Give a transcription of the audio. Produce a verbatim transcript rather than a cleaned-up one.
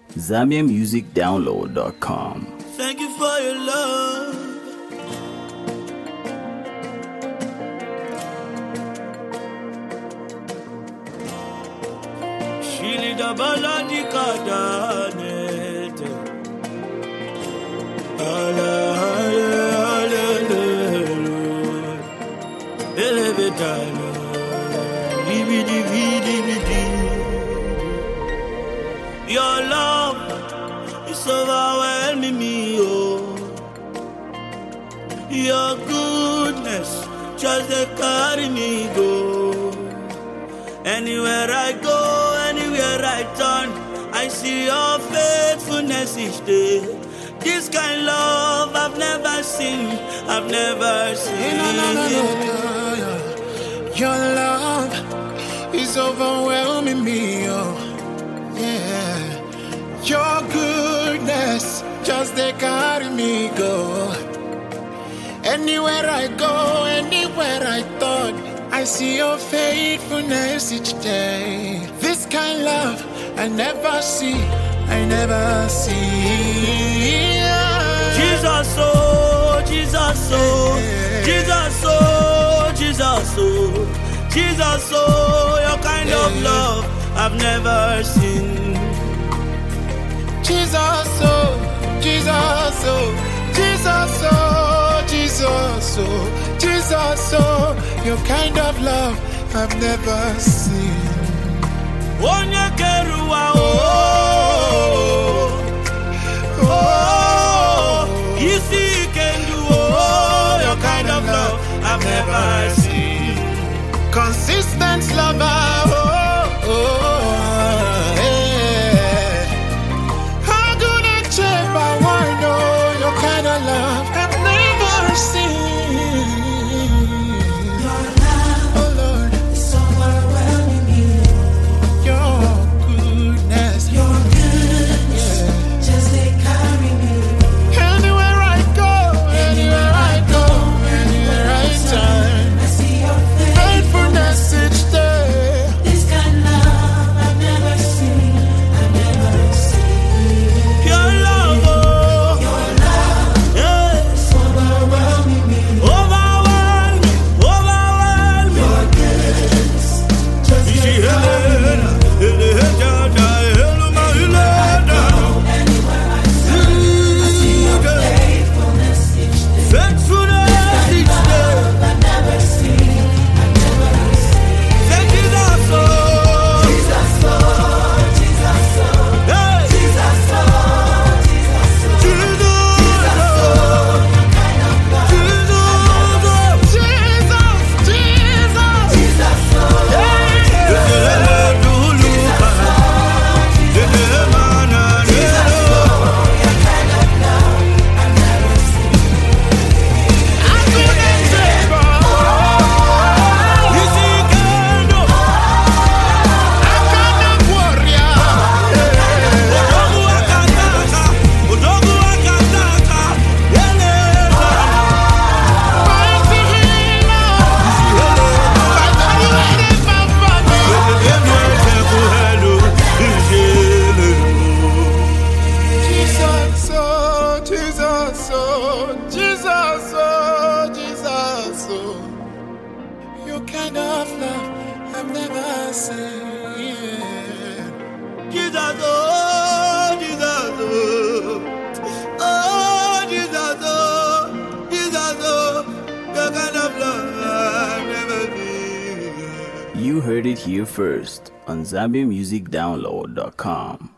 Zambia Music Download dot com. Thank you for your love. Shili da baladi kadanete. Ala ala ala ala. Elevetano. Libidi bidi bidi. Your love is overwhelming me, oh. Your goodness just they carry me go. Anywhere I go, anywhere I turn, I see your faithfulness each day. This kind of love I've never seen, I've never seen. No, no, no, no, no. Your love is overwhelming me, oh. Yeah, your goodness just they carry me go. Anywhere I go, anywhere I turn, I see your faithfulness each day. This kind of love I never see, I never see. Jesus, oh, Jesus, oh, Jesus, oh, Jesus, oh, Jesus, oh, your kind of love I've never seen. Jesus, oh, Jesus, oh, Jesus, oh, Jesus, oh, Jesus, oh, your kind of love I've never seen. Onyekerua, oh, oh, you see you can do, oh, your kind of love I've never seen. Consistent lover, oh, oh, yeah. How good and cheap I want to know your kind of love I've never seen. Your love, Oh Lord, is overwhelming me. your goodness, Your goodness yeah. just they carry me. Anywhere I go, anywhere I go, anywhere I turn, I see your face. faithfulness each day. This kind of love I've never seen. I've never seen. Your love, oh, Your love yeah. is overwhelming me. Overwhelm me, overwhelm me. Your goodness just they carry me. Helena, Helena, Helena, Helena. Anywhere I turn, I see your faithfulness each day. Faithfulness each day. I've never seen. I've never seen. Thank you, Jesus, oh. Jesus, oh, Jesus, oh, Hey. Jesus, oh, Jesus, oh. Jesus, oh. Kind of love. Jesus, oh. Jesus, Jesus, Jesus, oh, Jesus, oh, Jesus, oh, your kind of love I've never seen. Jesus, oh, Jesus, oh. Oh, Jesus, oh, Jesus, oh. Your kind of love I've never seen. You heard it here first on Zambia Music Download dot com.